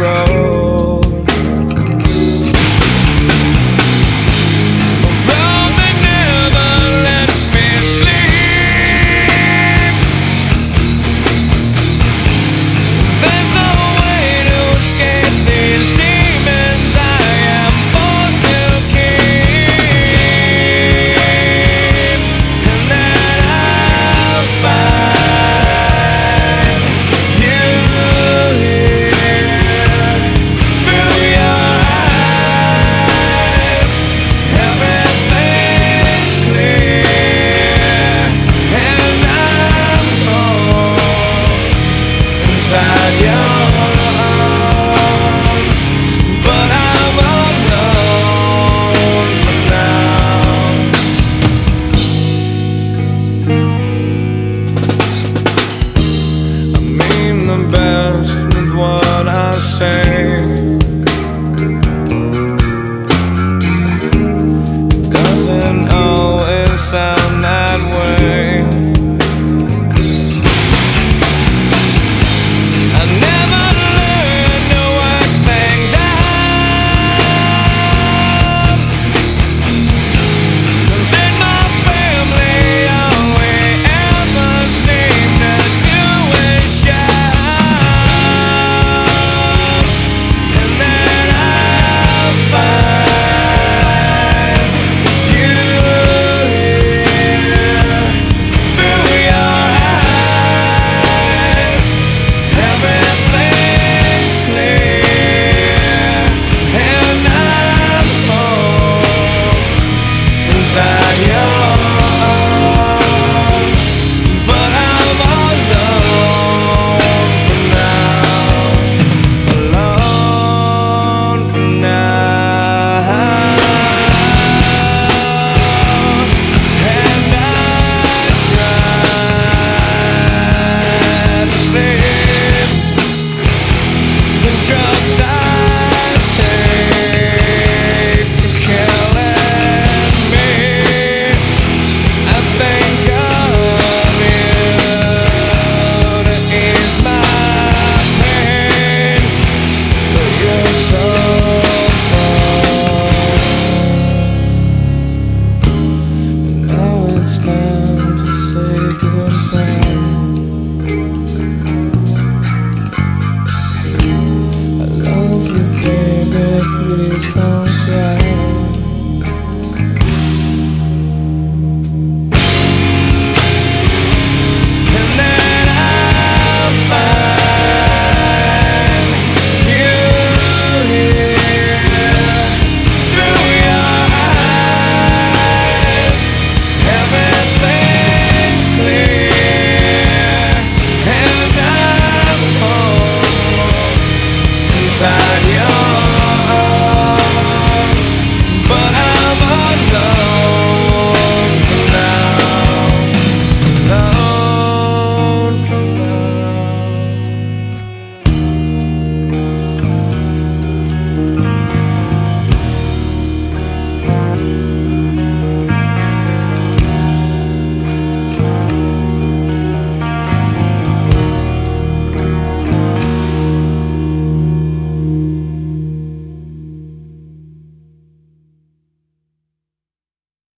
road. A road that never lets me sleep. There's no way to escape these demons I am forced to keep, and then I'll find you here through your eyes. Everything's clear, and I'm home inside your arms, but I'm alone for now. I mean the best with what I say. It doesn't always sound that way. I never learned to work things out, 'cause in my family all we ever seem to do is shout, and then I'll find you here through your eyes. Everything's clear, and I'm home inside your arms, but I'm alone for now. Alone for now, and I try to sleep. The drugs I take are killing me. I think of you to ease my pain, but you're so far. Now it's time to say goodbye. I love you, baby, please don't cry. And then I'll find you here through your eyes. Everything's clear, and I'm home inside your